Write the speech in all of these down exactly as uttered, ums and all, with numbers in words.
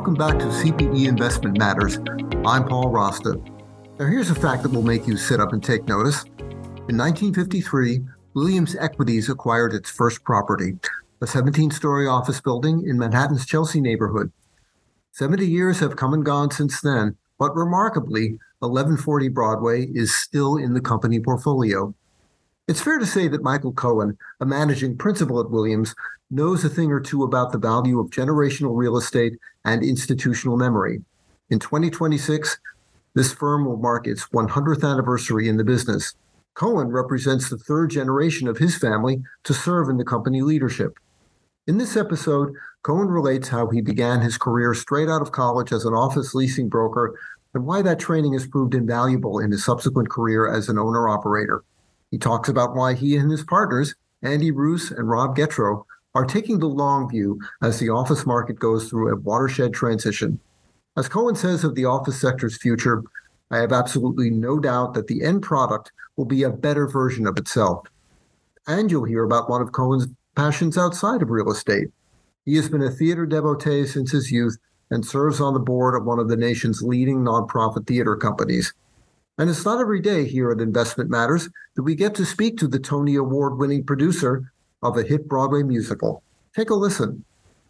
welcome back to C P E Investment Matters. I'm Paul Rasta. Now here's a fact that will make you sit up and take notice. In nineteen fifty-three, Williams Equities acquired its first property, a seventeen-story office building in Manhattan's Chelsea neighborhood. seventy years have come and gone since then, but remarkably, eleven forty Broadway is still in the company portfolio. It's fair to say that Michael Cohen, a managing principal at Williams, knows a thing or two about the value of generational real estate and institutional memory. In twenty twenty-six, this firm will mark its one hundredth anniversary in the business. Cohen represents the third generation of his family to serve in the company leadership. In this episode, Cohen relates how he began his career straight out of college as an office leasing broker and why that training has proved invaluable in his subsequent career as an owner-operator. He talks about why he and his partners, Andy Roos and Rob Getro, are taking the long view as the office market goes through a watershed transition. As Cohen says of the office sector's future, I have absolutely no doubt that the end product will be a better version of itself. And you'll hear about one of Cohen's passions outside of real estate. He has been a theater devotee since his youth and serves on the board of one of the nation's leading nonprofit theater companies. And it's not every day here at Investment Matters that we get to speak to the Tony Award-winning producer of a hit Broadway musical. Take a listen.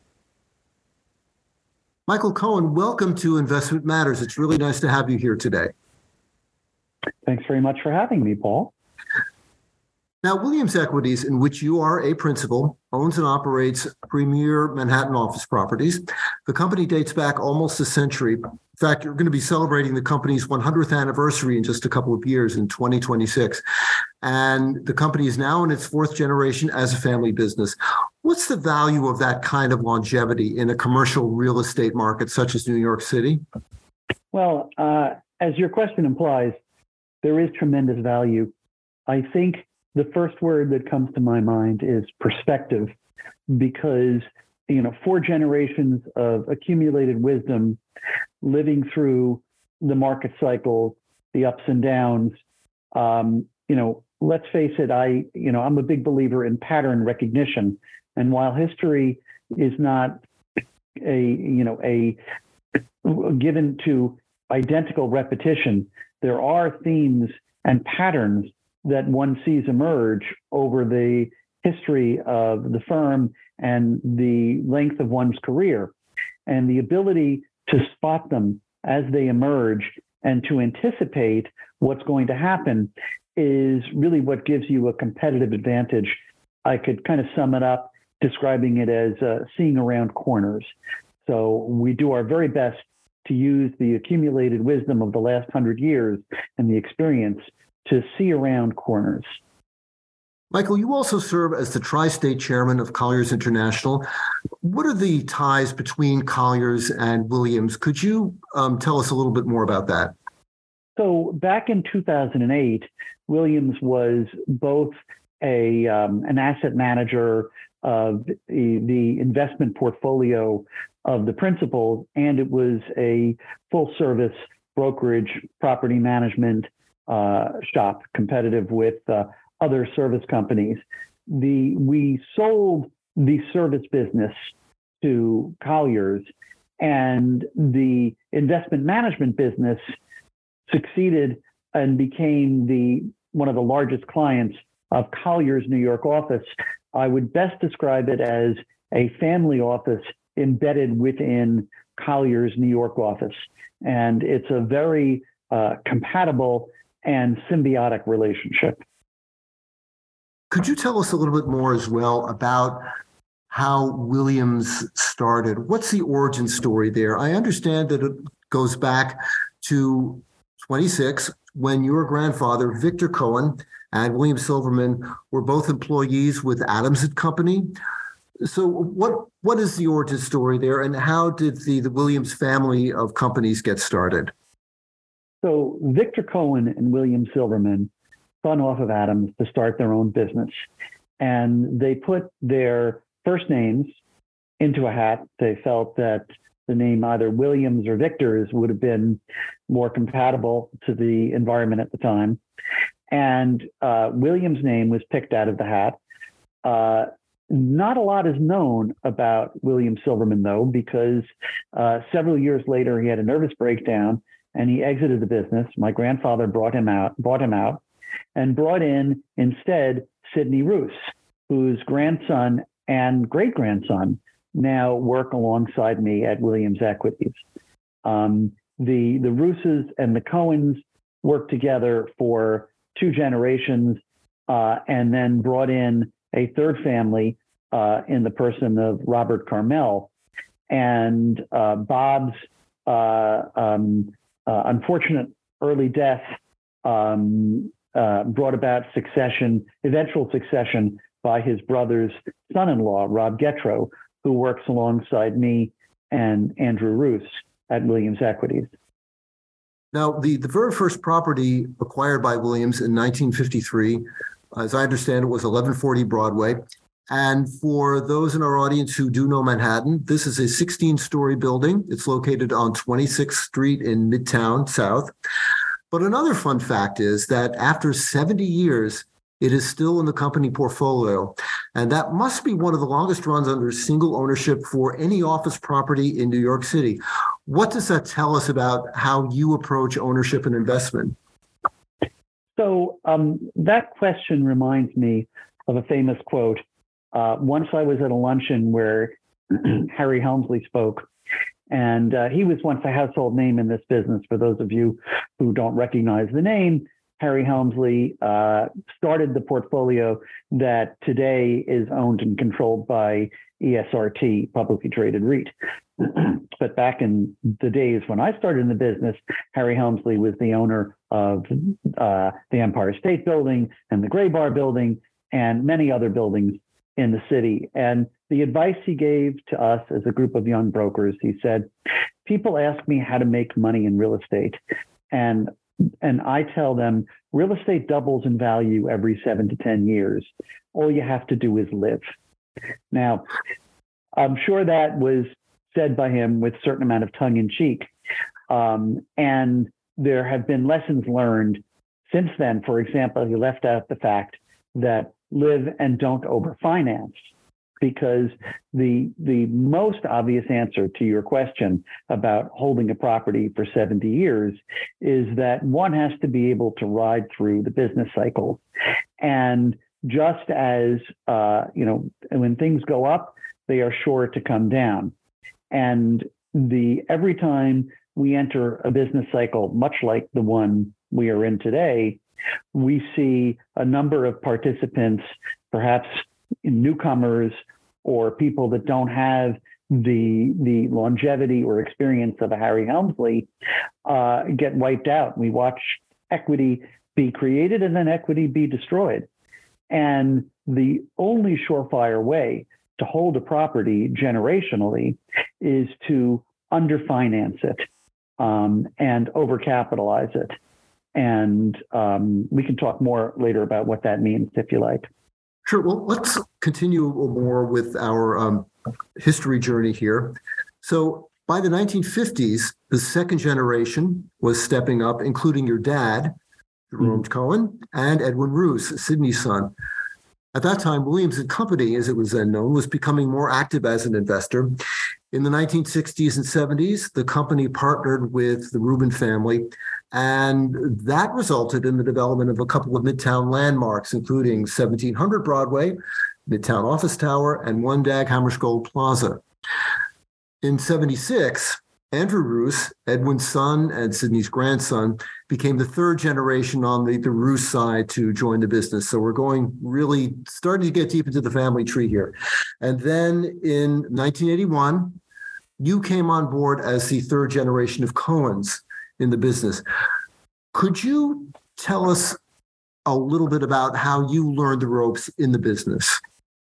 Michael Cohen, welcome to Investment Matters. It's really nice to have you here today. Thanks very much for having me, Paul. Now, Williams Equities, in which you are a principal, owns and operates premier Manhattan office properties. The company dates back almost a century. In fact, you're going to be celebrating the company's one hundredth anniversary in just a couple of years in twenty twenty-six. And the company is now in its fourth generation as a family business. What's the value of that kind of longevity in a commercial real estate market such as New York City? Well, uh, as your question implies, there is tremendous value. I think the first word that comes to my mind is perspective, because, you know, four generations of accumulated wisdom living through the market cycle, the ups and downs. Um, you know, let's face it, I, you know, I'm a big believer in pattern recognition. And while history is not a, you know, a given to identical repetition, there are themes and patterns that one sees emerge over the history of the firm and the length of one's career. And the ability to spot them as they emerge and to anticipate what's going to happen is really what gives you a competitive advantage. I could kind of sum it up describing it as uh, seeing around corners. So we do our very best to use the accumulated wisdom of the last hundred years and the experience to see around corners. Michael, you also serve as the tri-state chairman of Colliers International. What are the ties between Colliers and Williams? Could you um, tell us a little bit more about that? So back in two thousand eight, Williams was both a um, an asset manager of the, the investment portfolio of the principals, and it was a full-service brokerage property management uh, shop, competitive with uh, other service companies. The we sold the service business to Colliers, and the investment management business succeeded and became the one of the largest clients of Colliers' New York office. I would best describe it as a family office embedded within Colliers' New York office. And it's a very uh, compatible and symbiotic relationship. Could you tell us a little bit more as well about how Williams started? What's the origin story there? I understand that it goes back to twenty-six, when your grandfather, Victor Cohen, and William Silverman were both employees with Adams and Company. So what what is the origin story there, and how did the, the Williams family of companies get started? So Victor Cohen and William Silverman spun off of Adams to start their own business. And they put their first names into a hat. They felt that the name either Williams or Victor's would have been more compatible to the environment at the time. And uh, Williams' name was picked out of the hat. Uh, Not a lot is known about William Silverman, though, because uh, several years later he had a nervous breakdown and he exited the business. My grandfather brought him out, bought him out, and brought in instead Sidney Roos, whose grandson and great grandson now work alongside me at Williams Equities. Um, the the Rooses and the Cohens worked together for two generations, uh, and then brought in a third family uh, in the person of Robert Carmel. And uh, Bob's uh, um, uh, unfortunate early death um, uh, brought about succession, eventual succession by his brother's son-in-law, Rob Getro, who works alongside me and Andrew Roos at Williams Equities. Now, the, the very first property acquired by Williams in nineteen fifty-three, as I understand it, was eleven forty Broadway. And for those in our audience who do know Manhattan, this is a sixteen-story building. It's located on twenty-sixth Street in Midtown South. But another fun fact is that after seventy years, it is still in the company portfolio. And that must be one of the longest runs under single ownership for any office property in New York City. What does that tell us about how you approach ownership and investment? So um, that question reminds me of a famous quote. Uh, once I was at a luncheon where Harry Helmsley spoke, and uh, he was once a household name in this business. For those of you who don't recognize the name, Harry Helmsley uh, started the portfolio that today is owned and controlled by E S R T, publicly traded REIT. But back in the days when I started in the business, Harry Helmsley was the owner of uh, the Empire State Building and the Gray Bar Building and many other buildings in the city. And the advice he gave to us as a group of young brokers, he said, people ask me how to make money in real estate. And And I tell them real estate doubles in value every seven to ten years. All you have to do is live. Now, I'm sure that was said by him with a certain amount of tongue in cheek. Um, and there have been lessons learned since then. For example, he left out the fact that live and don't overfinance, because the the most obvious answer to your question about holding a property for seventy years is that one has to be able to ride through the business cycle. And just as, uh, you know, when things go up, they are sure to come down. And the every time we enter a business cycle, much like the one we are in today, we see a number of participants, perhaps newcomers or people that don't have the the longevity or experience of a Harry Helmsley, uh, get wiped out. We watch equity be created and then equity be destroyed. And the only surefire way to hold a property generationally is to underfinance it um, and overcapitalize it. And um, we can talk more later about what that means if you like. Sure. Well, let's continue more with our um, history journey here. So by the nineteen fifties, the second generation was stepping up, including your dad, Jerome mm-hmm. Cohen, and Edwin Roos, Sidney's son. At that time, Williams and Company, as it was then known, was becoming more active as an investor. In the nineteen sixties and seventies, the company partnered with the Rubin family, and that resulted in the development of a couple of Midtown landmarks, including seventeen hundred Broadway, Midtown Office Tower, and One Dag Hammarskjöld Plaza. In seventy-six, Andrew Roos, Edwin's son and Sidney's grandson, became the third generation on the, the Roos side to join the business. So we're going really starting to get deep into the family tree here. And then in nineteen eighty-one, you came on board as the third generation of Cohens in the business. Could you tell us a little bit about how you learned the ropes in the business?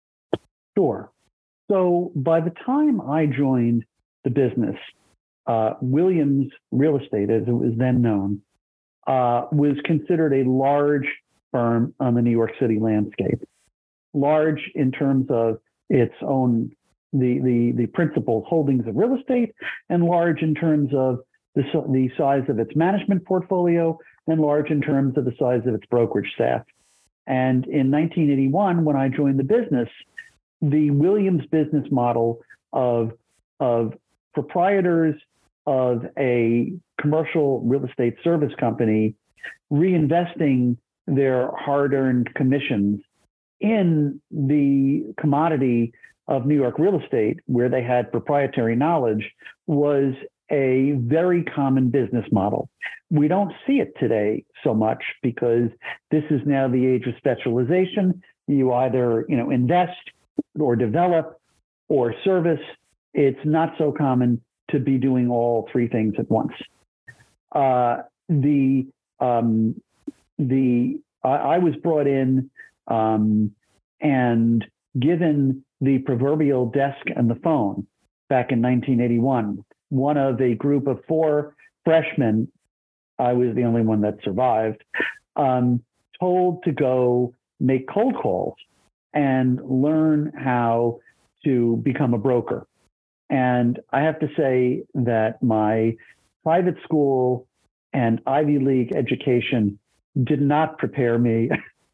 Sure. So by the time I joined the business, uh, Williams Real Estate, as it was then known, uh, was considered a large firm on the New York City landscape. Large in terms of its own, the, the, the principal holdings of real estate, and large in terms of the, the size of its management portfolio, and large in terms of the size of its brokerage staff. And in nineteen eighty-one, when I joined the business, the Williams business model of, of proprietors of a commercial real estate service company reinvesting their hard-earned commissions in the commodity of New York real estate, where they had proprietary knowledge, was a very common business model. We don't see it today so much because this is now the age of specialization. You either, you know, invest or develop or service. It's not so common to be doing all three things at once. Uh, the um, the I, I was brought in um, and given the proverbial desk and the phone back in nineteen eighty-one. One of a group of four freshmen, I was the only one that survived, um, told to go make cold calls and learn how to become a broker. And I have to say that my private school and Ivy League education did not prepare me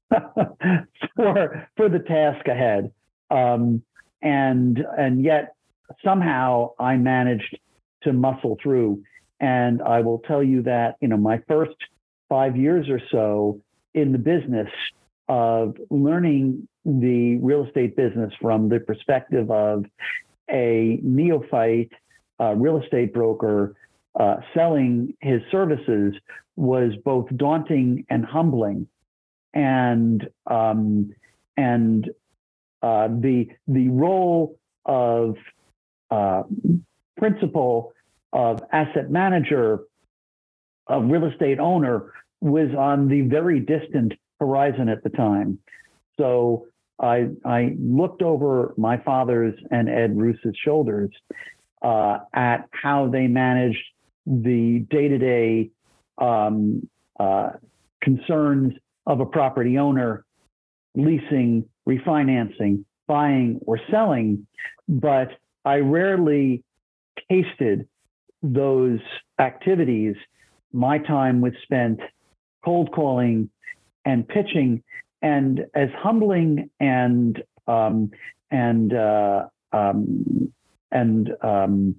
for, for the task ahead. Um, and, and yet somehow I managed to muscle through. And I will tell you that, you know, my first five years or so in the business of learning the real estate business from the perspective of a neophyte uh, real estate broker uh, selling his services was both daunting and humbling. And um, and uh, the the role of uh, principal, of asset manager, of real estate owner was on the very distant horizon at the time. So I, I looked over my father's and Ed Roos's shoulders uh, at how they managed the day-to-day um, uh, concerns of a property owner, leasing, refinancing, buying, or selling. But I rarely tasted those activities. My time was spent cold calling and pitching, and as humbling and um, and uh, um, and um,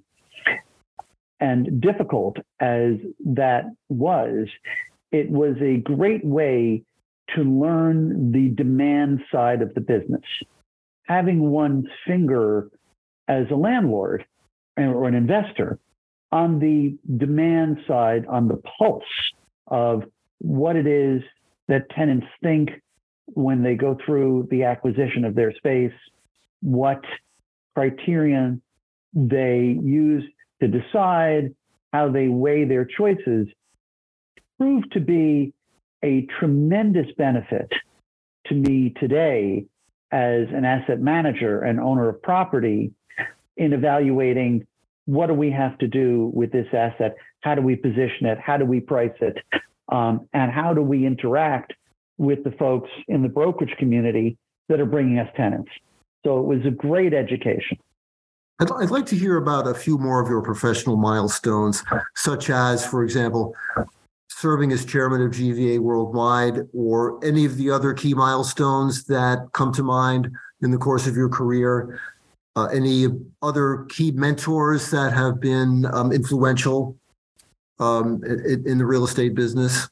and difficult as that was, it was a great way to learn the demand side of the business. Having one's finger as a landlord or an investor on the demand side, on the pulse of what it is that tenants think when they go through the acquisition of their space, what criterion they use to decide, how they weigh their choices, proved to be a tremendous benefit to me today as an asset manager and owner of property in evaluating what do we have to do with this asset, how do we position it, how do we price it, um, and how do we interact with the folks in the brokerage community that are bringing us tenants. So it was a great education. I'd, I'd like to hear about a few more of your professional milestones, such as, for example, serving as chairman of G V A Worldwide, or any of the other key milestones that come to mind in the course of your career. Uh, any other key mentors that have been um, influential um, in, in the real estate business?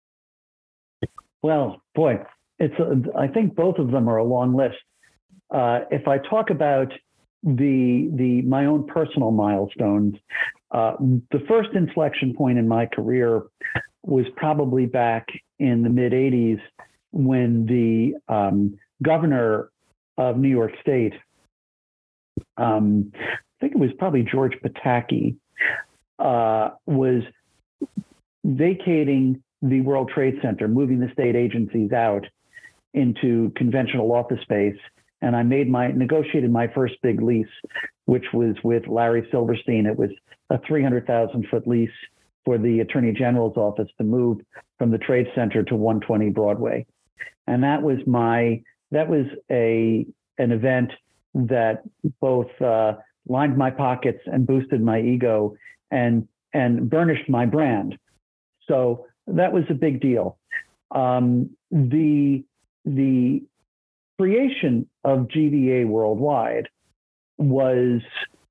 Well, boy, it's. A, I think both of them are a long list. Uh, if I talk about the the my own personal milestones, uh, the first inflection point in my career was probably back in the mid eighties when the um, governor of New York State, um, I think it was probably George Pataki, uh, was vacating the World Trade Center, moving the state agencies out into conventional office space. And I made my, negotiated my first big lease, which was with Larry Silverstein. It was a three hundred thousand foot lease for the Attorney General's office to move from the Trade Center to one twenty Broadway. And that was my, that was a, an event that both uh, lined my pockets and boosted my ego and, and burnished my brand. So that was a big deal. Um, the, the creation of G V A Worldwide was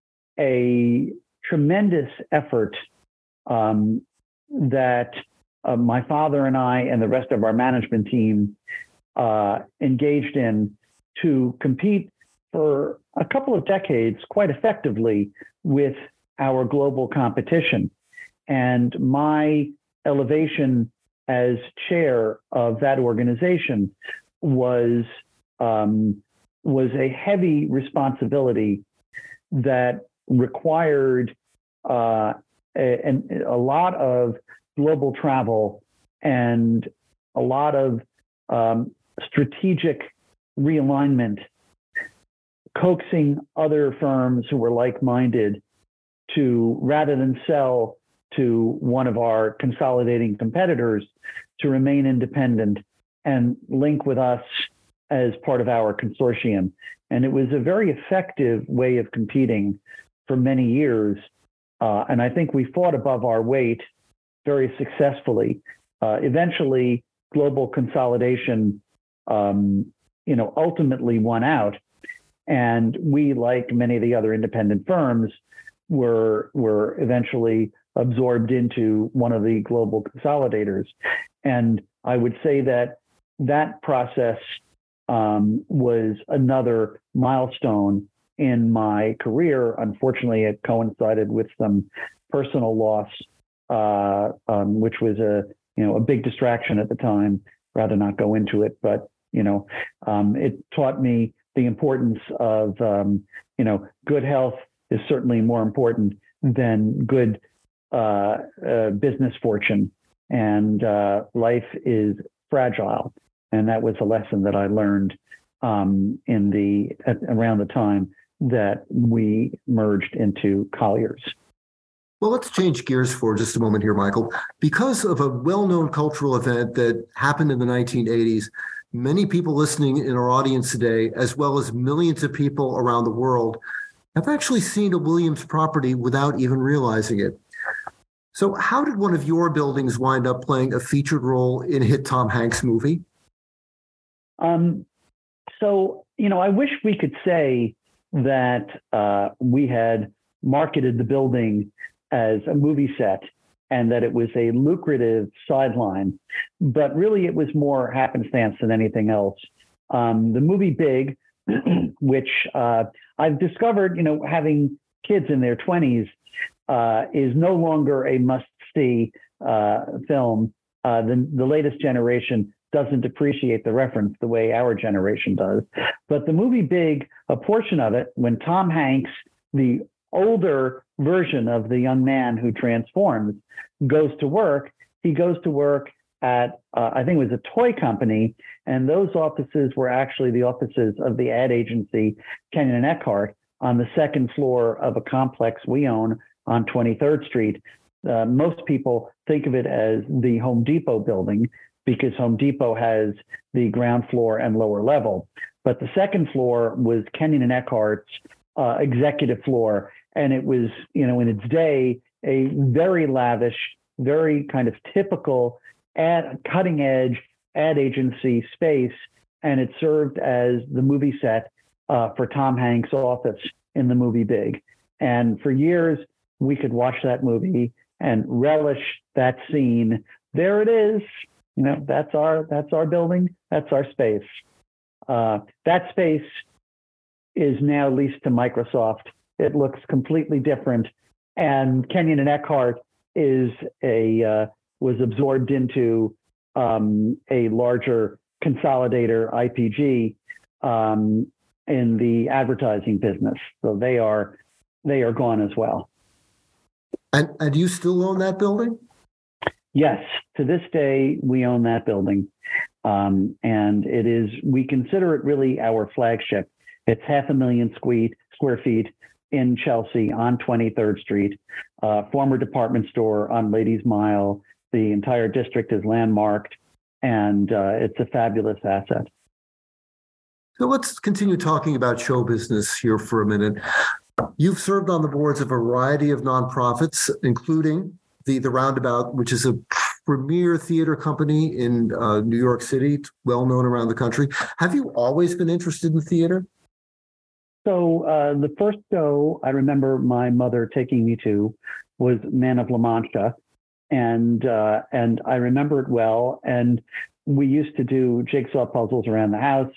a tremendous effort um, that uh, my father and I and the rest of our management team uh, engaged in to compete for a couple of decades quite effectively with our global competition. And my elevation as chair of that organization was um, was a heavy responsibility that required uh, a, a lot of global travel and a lot of um, strategic realignment, coaxing other firms who were like-minded to, rather than sell to one of our consolidating competitors, to remain independent and link with us as part of our consortium. And it was a very effective way of competing for many years. Uh, and I think we fought above our weight very successfully. Uh, eventually, global consolidation, um, you know, ultimately won out. And we, like many of the other independent firms, were were eventually absorbed into one of the global consolidators. And I would say that that process um, was another milestone in my career. Unfortunately, it coincided with some personal loss, uh, um, which was a you know a big distraction at the time. Rather not go into it, but you know, um, it taught me the importance of um, you know good health is certainly more important than good uh, uh, business fortune, and uh, life is fragile. And that was a lesson that I learned um, in the at, around the time that we merged into Colliers. Well, let's change gears for just a moment here, Michael. Because of a well-known cultural event that happened in the nineteen eighties, many people listening in our audience today, as well as millions of people around the world, have actually seen a Williams property without even realizing it. So how did one of your buildings wind up playing a featured role in a hit Tom Hanks movie? Um, so, you know, I wish we could say that uh, we had marketed the building as a movie set and that it was a lucrative sideline, but really it was more happenstance than anything else. Um, the movie Big, which uh, I've discovered, you know, having kids in their twenties, uh, is no longer a must-see uh, film. Uh, the, the latest generation doesn't appreciate the reference the way our generation does. But the movie Big, a portion of it, when Tom Hanks, the older version of the young man who transforms, goes to work, he goes to work at, uh, I think it was a toy company, and those offices were actually the offices of the ad agency Kenyon and Eckhart on the second floor of a complex we own on twenty-third Street. Uh, most people think of it as the Home Depot building because Home Depot has the ground floor and lower level. But the second floor was Kenyon and Eckhart's uh, executive floor. And it was, you know, in its day, a very lavish, very kind of typical ad, cutting edge ad agency space. And it served as the movie set uh, for Tom Hanks' office in the movie Big. And for years, we could watch that movie and relish that scene. There it is. You know, that's our that's our building. That's our space. Uh, that space is now leased to Microsoft. It looks completely different, and Kenyon and Eckhart is a uh, was absorbed into um, a larger consolidator, I P G, um, in the advertising business. So they are they are gone as well. And and do you still own that building? Yes, to this day, we own that building. Um, and it is, we consider it really our flagship. It's half a million square, square feet in Chelsea on twenty-third Street, uh, former department store on Ladies Mile. The entire district is landmarked, and uh, it's a fabulous asset. So let's continue talking about show business here for a minute. You've served on the boards of a variety of nonprofits, including the, the Roundabout, which is a premier theater company in uh, New York City. It's well known around the country. Have you always been interested in theater? So uh, the first show I remember my mother taking me to was Man of La Mancha, and uh, and I remember it well. And we used to do jigsaw puzzles around the house,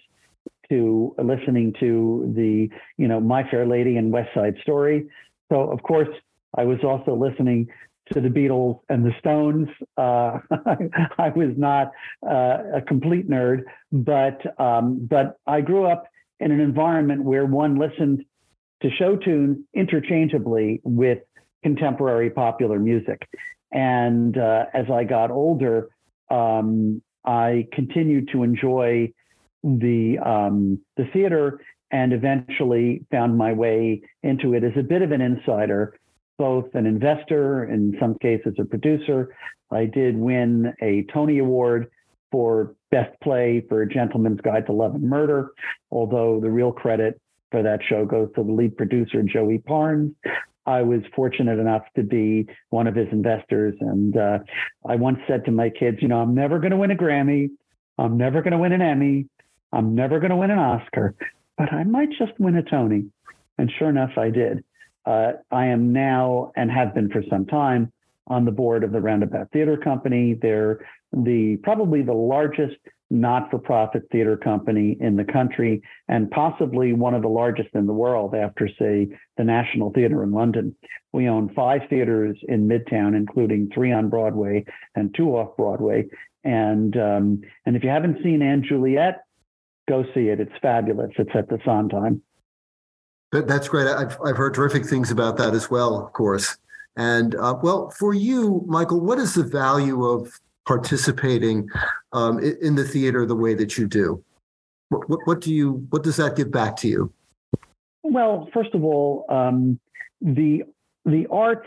to listening to the you know My Fair Lady and West Side Story. So of course I was also listening to the Beatles and the Stones. Uh, I was not uh, a complete nerd, but um, but I grew up in an environment where one listened to show tunes interchangeably with contemporary popular music. And uh, as I got older, um, I continued to enjoy the um, the theater, and eventually found my way into it as a bit of an insider, both an investor, in some cases a producer. I did win a Tony Award for Best Play for A Gentleman's Guide to Love and Murder, although the real credit for that show goes to the lead producer, Joey Parnes. I was fortunate enough to be one of his investors. And uh, I once said to my kids, you know, I'm never going to win a Grammy. I'm never going to win an Emmy. I'm never going to win an Oscar, but I might just win a Tony. And sure enough, I did. Uh, I am now, and have been for some time, on the board of the Roundabout Theater Company. They're the probably the largest not-for-profit theater company in the country, and possibly one of the largest in the world after, say, the National Theatre in London. We own five theaters in Midtown, including three on Broadway and two off Broadway. And um, and if you haven't seen Anne Juliet, go see it. It's fabulous. It's at the Sondheim. That, that's great. I've I've heard terrific things about that as well, of course. And uh, well, for you, Michael, what is the value of participating um, in the theater the way that you do? What, what, what do you? What does that give back to you? Well, first of all, um, the the arts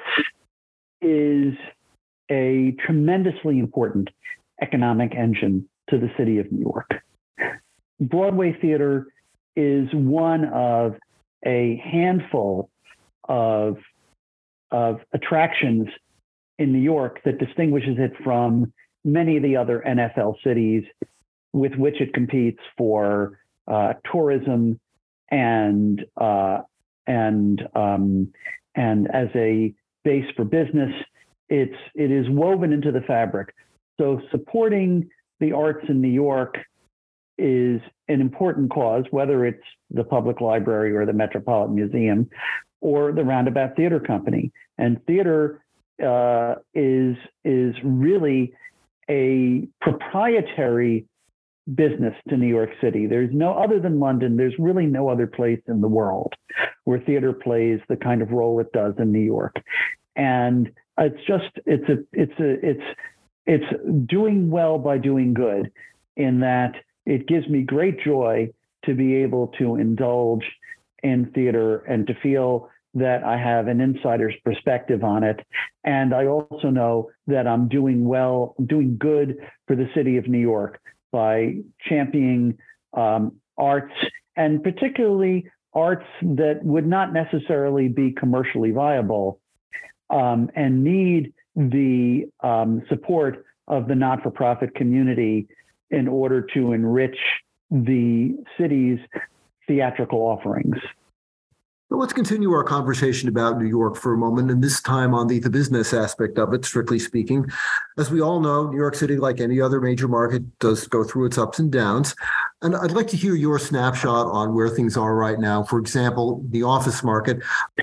is a tremendously important economic engine to the city of New York. Broadway theater is one of a handful of of attractions in New York that distinguishes it from many of the other N F L cities with which it competes for uh, tourism and uh, and um, and as a base for business. It's it is woven into the fabric. So supporting the arts in New York is an important cause, whether it's the Public Library or the Metropolitan Museum or the Roundabout Theater Company. And theater uh, is is really a proprietary business to New York City. There's no, other than London, there's really no other place in the world where theater plays the kind of role it does in New York. And it's just, it's a, it's a, it's, it's doing well by doing good, in that it gives me great joy to be able to indulge in theater and to feel that I have an insider's perspective on it. And I also know that I'm doing well, doing good for the city of New York by championing um, arts, and particularly arts that would not necessarily be commercially viable um, and need the um, support of the not-for-profit community in order to enrich the city's theatrical offerings. Well, let's continue our conversation about New York for a moment, and this time on the, the business aspect of it, strictly speaking. As we all know, New York City, like any other major market, does go through its ups and downs. And I'd like to hear your snapshot on where things are right now. For example, the office market.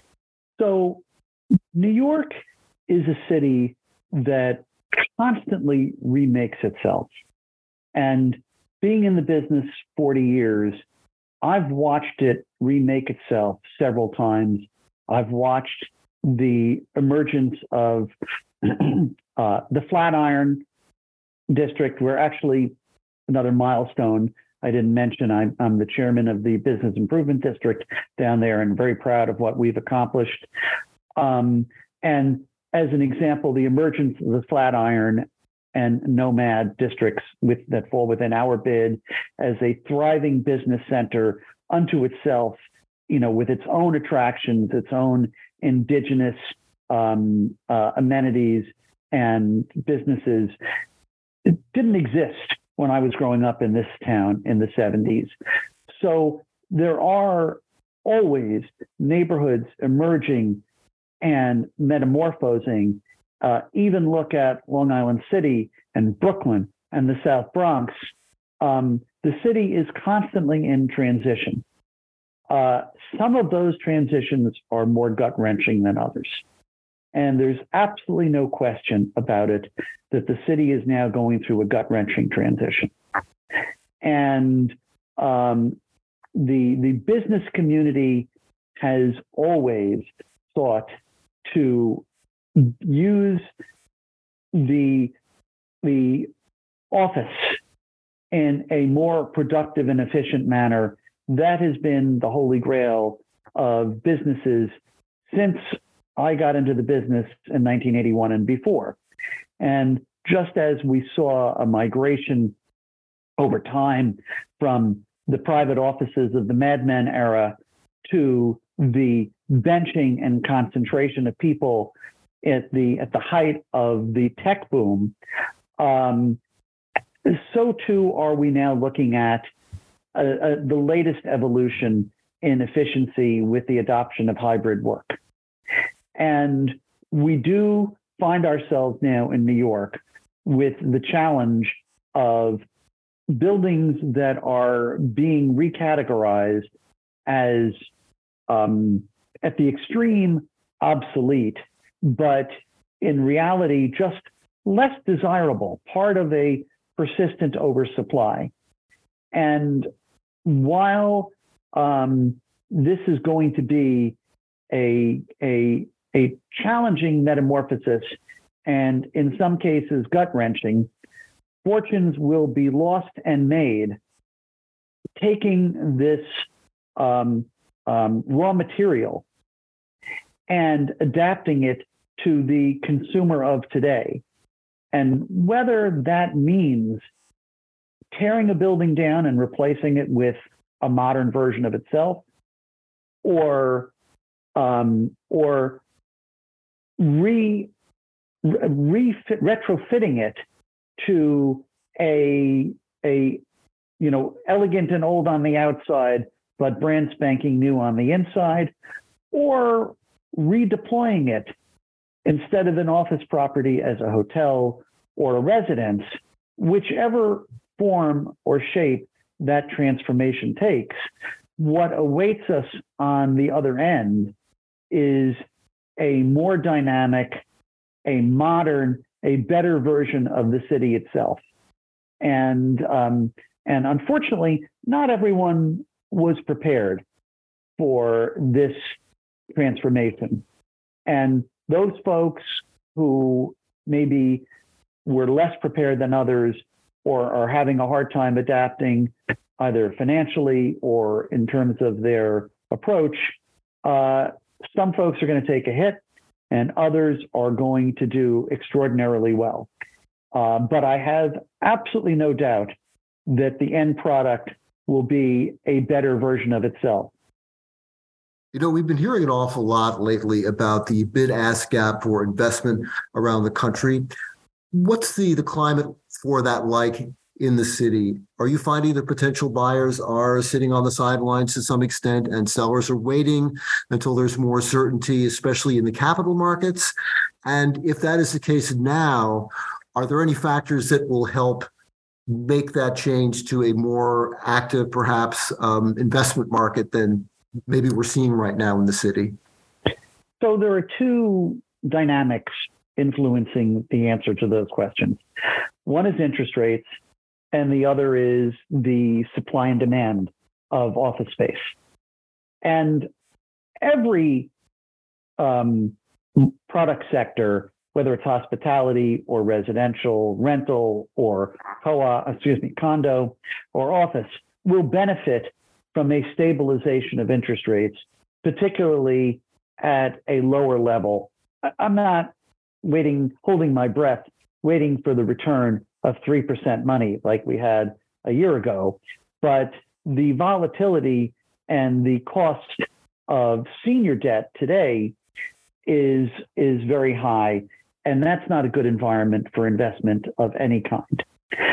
So New York is a city that constantly remakes itself. And being in the business forty years, I've watched it remake itself several times. I've watched the emergence of uh, the Flatiron District, where actually another milestone I didn't mention. I'm, I'm the chairman of the Business Improvement District down there, and very proud of what we've accomplished. Um, and as an example, the emergence of the Flatiron and Nomad districts with, that fall within our bid as a thriving business center unto itself, you know, with its own attractions, its own indigenous um, uh, amenities, and businesses didn't exist when I was growing up in this town in the seventies. So there are always neighborhoods emerging and metamorphosing. Uh, even look at Long Island City and Brooklyn and the South Bronx. Um, the city is constantly in transition. Uh, some of those transitions are more gut-wrenching than others. And there's absolutely no question about it that the city is now going through a gut-wrenching transition. And um, the, the business community has always sought to use the, the office in a more productive and efficient manner. That has been the holy grail of businesses since I got into the business in nineteen eighty-one and before. And just as we saw a migration over time from the private offices of the Mad Men era to the benching and concentration of people at the at the height of the tech boom, um, so too are we now looking at uh, uh, the latest evolution in efficiency with the adoption of hybrid work. And we do find ourselves now in New York with the challenge of buildings that are being recategorized as um, at the extreme obsolete, but in reality just less desirable, part of a persistent oversupply. And while um, this is going to be a, a, a challenging metamorphosis and in some cases gut-wrenching, fortunes will be lost and made taking this um, um, raw material and adapting it to the consumer of today. And whether that means tearing a building down and replacing it with a modern version of itself, or um, or re, re retrofitting it to a a you know elegant and old on the outside, but brand spanking new on the inside, or redeploying it instead of an office property as a hotel or a residence, whichever form or shape that transformation takes, what awaits us on the other end is a more dynamic, a modern, a better version of the city itself. And, um, and unfortunately, not everyone was prepared for this transformation. And those folks who maybe were less prepared than others or are having a hard time adapting either financially or in terms of their approach, uh, some folks are going to take a hit and others are going to do extraordinarily well. Uh, but I have absolutely no doubt that the end product will be a better version of itself. You know, we've been hearing an awful lot lately about the bid-ask gap for investment around the country. What's the, the climate for that like in the city? Are you finding that potential buyers are sitting on the sidelines to some extent and sellers are waiting until there's more certainty, especially in the capital markets? And if that is the case now, are there any factors that will help make that change to a more active, perhaps, um, investment market than maybe we're seeing right now in the city? So there are two dynamics influencing the answer to those questions. One is interest rates, and the other is the supply and demand of office space. And every um, product sector, whether it's hospitality or residential, rental or co-op, excuse me, condo or office, will benefit from a stabilization of interest rates, particularly at a lower level. I'm not waiting, holding my breath, waiting for the return of three percent money like we had a year ago, but the volatility and the cost of senior debt today is, is very high. and that's not a good environment for investment of any kind.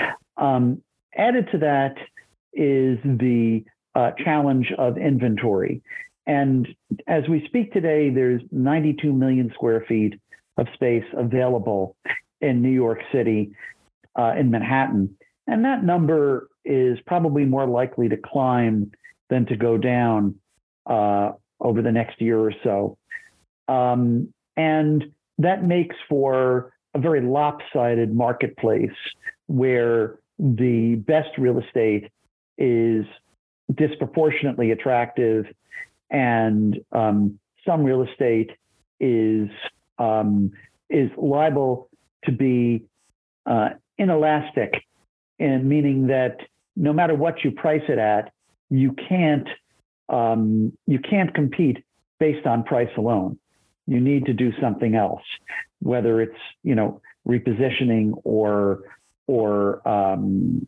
Um, added to that is the uh, challenge of inventory. And as we speak today, there's ninety-two million square feet of space available in New York City, uh, in Manhattan. And that number is probably more likely to climb than to go down uh, over the next year or so. Um, and that makes for a very lopsided marketplace where the best real estate is disproportionately attractive, and um, some real estate is um, is liable to be uh, inelastic, and meaning that no matter what you price it at, you can't um, you can't compete based on price alone. You need to do something else, whether it's you know repositioning or or um,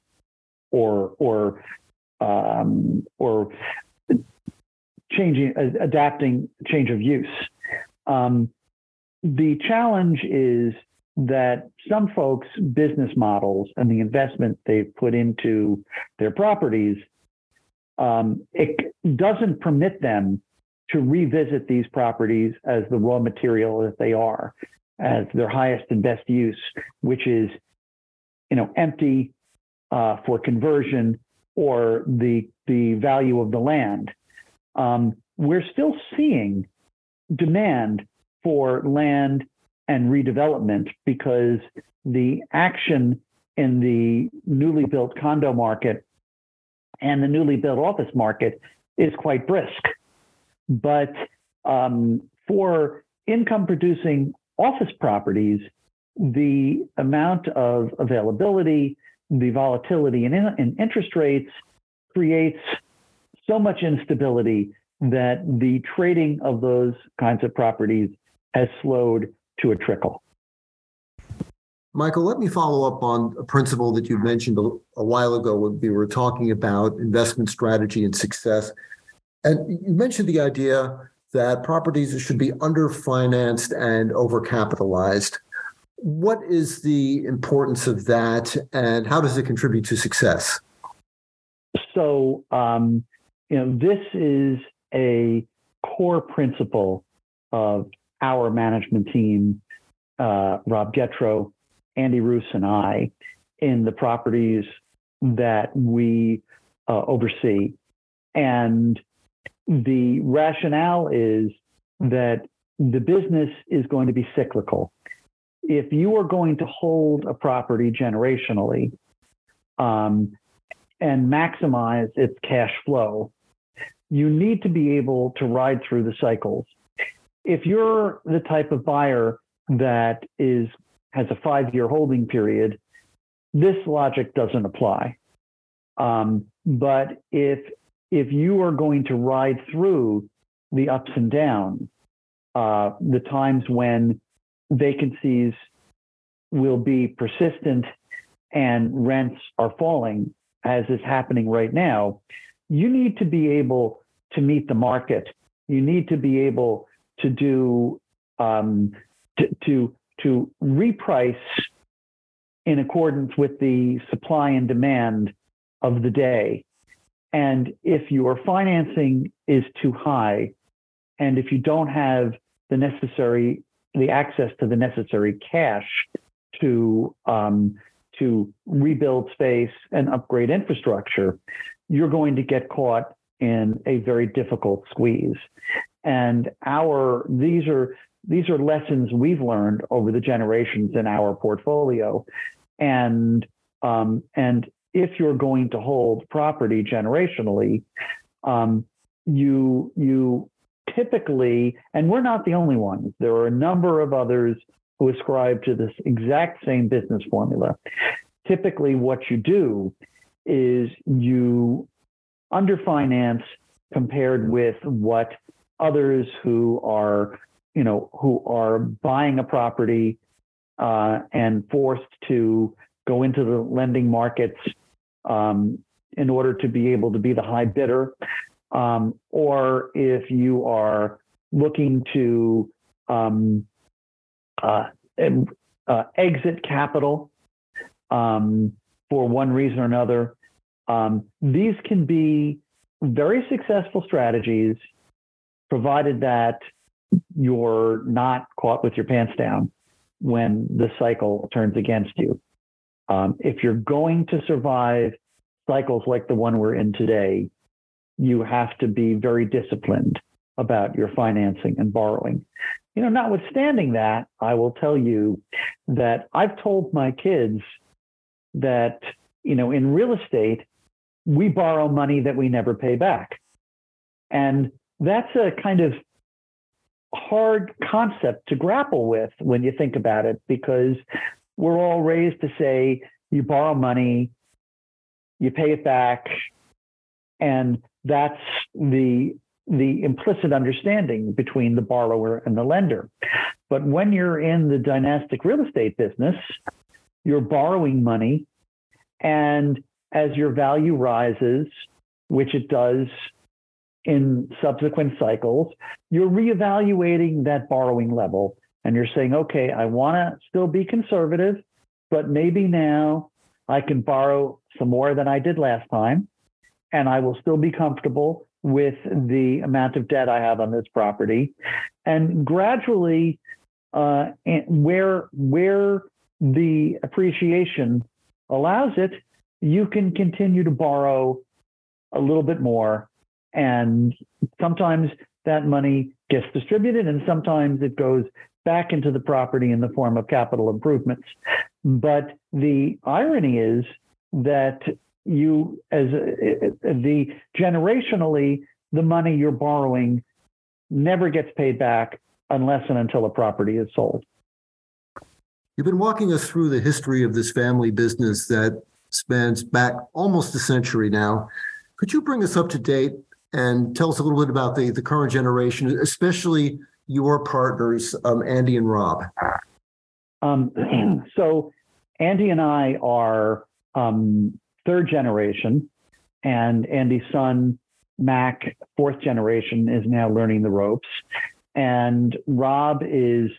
or or um, or changing, adapting, change of use. Um, the challenge is that some folks' business models and the investment they've put into their properties, um, it doesn't permit them to revisit these properties as the raw material that they are, as their highest and best use, which is, you know, empty uh, for conversion or the the value of the land. Um, we're still seeing demand for land and redevelopment because the action in the newly built condo market and the newly built office market is quite brisk. But um, for income producing office properties, the amount of availability, the volatility in, in interest rates creates so much instability that the trading of those kinds of properties has slowed to a trickle. Michael, let me follow up on a principle that you mentioned a, a while ago when we were talking about investment strategy and success. And you mentioned the idea that properties should be underfinanced and overcapitalized. What is the importance of that, and how does it contribute to success? So, um, you know, this is a core principle of our management team, uh, Rob Getro, Andy Roos, and I, in the properties that we uh, oversee. And the rationale is that the business is going to be cyclical. If you are going to hold a property generationally um, and maximize its cash flow, you need to be able to ride through the cycles. If you're the type of buyer that is has a five-year holding period, this logic doesn't apply. Um, but if if you are going to ride through the ups and downs, uh, the times when vacancies will be persistent and rents are falling, as is happening right now, you need to be able to meet the market. You need to be able to do um, to, to to reprice in accordance with the supply and demand of the day. And if your financing is too high, and if you don't have the necessary, the access to the necessary cash to um, to rebuild space and upgrade infrastructure, you're going to get caught in a very difficult squeeze. And our these are these are lessons we've learned over the generations in our portfolio. And um, and if you're going to hold property generationally, um, you you typically, and we're not the only ones, there are a number of others who ascribe to this exact same business formula. Typically, what you do is you underfinance compared with what others who are, you know, who are buying a property uh, and forced to go into the lending markets um, in order to be able to be the high bidder. Um, or if you are looking to um, uh, uh, exit capital um, for one reason or another. Um, these can be very successful strategies, provided that you're not caught with your pants down when the cycle turns against you. Um, if you're going to survive cycles like the one we're in today, you have to be very disciplined about your financing and borrowing. You know, notwithstanding that, I will tell you that I've told my kids that, you know, in real estate, we borrow money that we never pay back. And that's a kind of hard concept to grapple with when you think about it, because we're all raised to say you borrow money, you pay it back, and that's the the implicit understanding between the borrower and the lender. But when you're in the dynastic real estate business, you're borrowing money, and as your value rises, which it does in subsequent cycles, you're reevaluating that borrowing level, and you're saying, okay, I want to still be conservative, but maybe now I can borrow some more than I did last time, and I will still be comfortable with the amount of debt I have on this property. And gradually, uh, where, where the appreciation allows it, you can continue to borrow a little bit more. And sometimes that money gets distributed, and sometimes it goes back into the property in the form of capital improvements. But the irony is that you, as a, the generationally, the money you're borrowing never gets paid back unless and until a property is sold. You've been walking us through the history of this family business that spans back almost a century now. Could you bring us up to date and tell us a little bit about the, the current generation, especially your partners, um, Andy and Rob? Um, so Andy and I are um, third generation, and Andy's son, Mac, fourth generation, is now learning the ropes. And Rob is,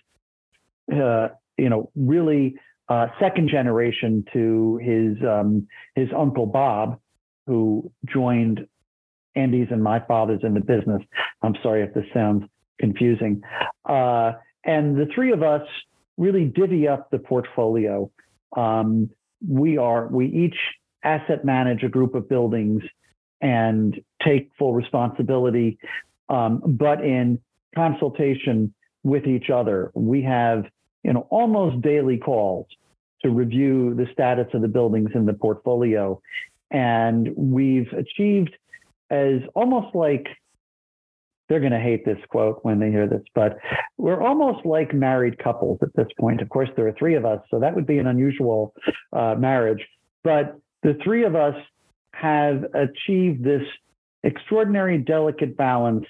uh, you know, really uh, second generation to his um, his uncle Bob, who joined Andy's and my father's in the business. I'm sorry if this sounds confusing. Uh, and the three of us really divvy up the portfolio. Um, we are, we each asset manage a group of buildings and take full responsibility, um, but in consultation with each other. We have, you know, almost daily calls to review the status of the buildings in the portfolio. And we've achieved as almost like, they're going to hate this quote when they hear this, but we're almost like married couples at this point. Of course, there are three of us, so that would be an unusual uh, marriage. But the three of us have achieved this extraordinary, delicate balance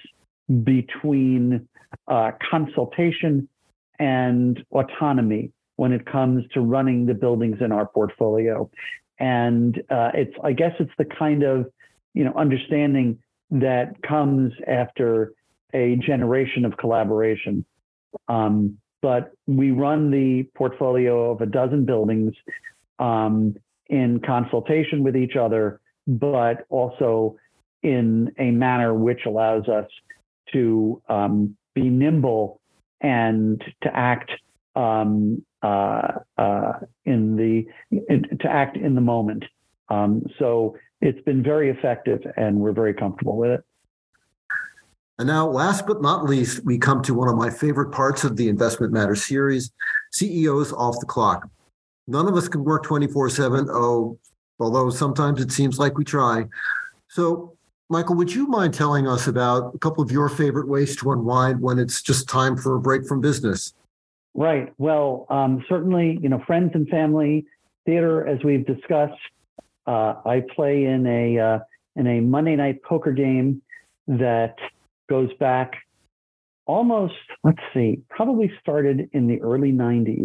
between uh, consultation and autonomy when it comes to running the buildings in our portfolio. And uh, it's, I guess it's the kind of, you know, understanding that comes after a generation of collaboration. Um, but we run the portfolio of a dozen buildings um, in consultation with each other, but also in a manner which allows us to um, be nimble and to act um, uh, uh, in the in, to act in the moment. Um, so it's been very effective, and we're very comfortable with it. And now, last but not least, we come to one of my favorite parts of the Investment Matters series, C E Os off the clock. None of us can work twenty-four seven, oh, although sometimes it seems like we try. So, Michael, would you mind telling us about a couple of your favorite ways to unwind when it's just time for a break from business? Right. Well, um, certainly, you know, friends and family, theater, as we've discussed. Uh, I play in a uh, in a Monday night poker game that goes back almost, let's see, probably started in the early nineties.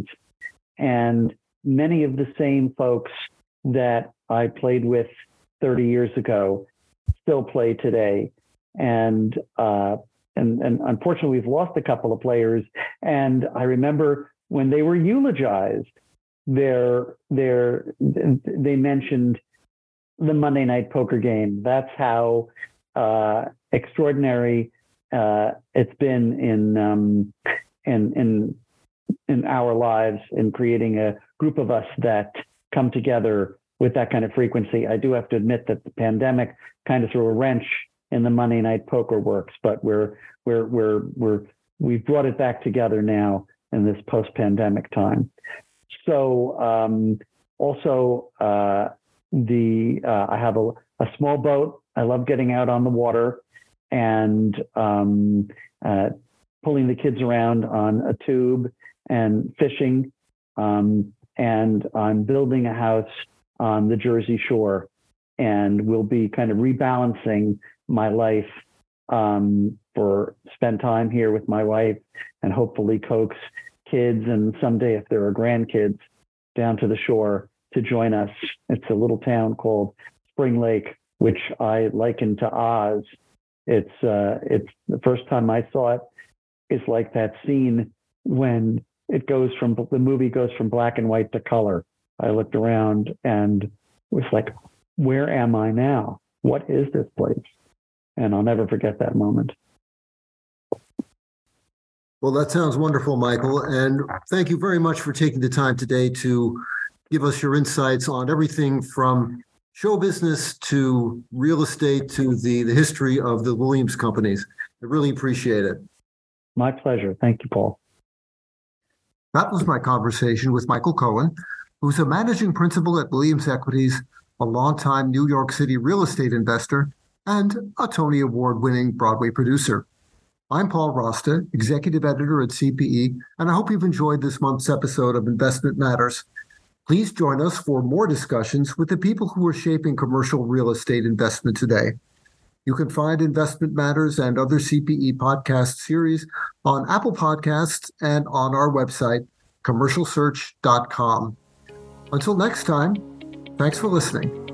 And many of the same folks that I played with thirty years ago still play today. And, uh, and, and unfortunately, we've lost a couple of players. And I remember when they were eulogized, their, their, they mentioned the Monday Night Poker game. That's how uh, extraordinary uh, it's been in, um, in, in, in our lives in creating a group of us that come together with that kind of frequency. I do have to admit that the pandemic kind of threw a wrench in the Monday Night Poker works, but we're we're we're we're we've brought it back together now in this post-pandemic time. So um, also uh, the uh, I have a, a small boat. I love getting out on the water and um, uh, pulling the kids around on a tube and fishing. Um, and I'm building a house on the Jersey Shore, and we'll be kind of rebalancing my life um, for spend time here with my wife and hopefully coax kids and someday if there are grandkids down to the shore to join us. It's a little town called Spring Lake, which I liken to Oz. It's uh, it's the first time I saw it. It's like that scene when it goes from the movie goes from black and white to color. I looked around and was like, where am I now? What is this place? And I'll never forget that moment. Well, that sounds wonderful, Michael. And thank you very much for taking the time today to give us your insights on everything from show business to real estate to the, the history of the Williams companies. I really appreciate it. My pleasure. Thank you, Paul. That was my conversation with Michael Cohen, who's a managing principal at Williams Equities, a longtime New York City real estate investor, and a Tony Award-winning Broadway producer. I'm Paul Rosta, executive editor at C P E, and I hope you've enjoyed this month's episode of Investment Matters. Please join us for more discussions with the people who are shaping commercial real estate investment today. You can find Investment Matters and other C P E podcast series on Apple Podcasts and on our website, commercial search dot com. Until next time, thanks for listening.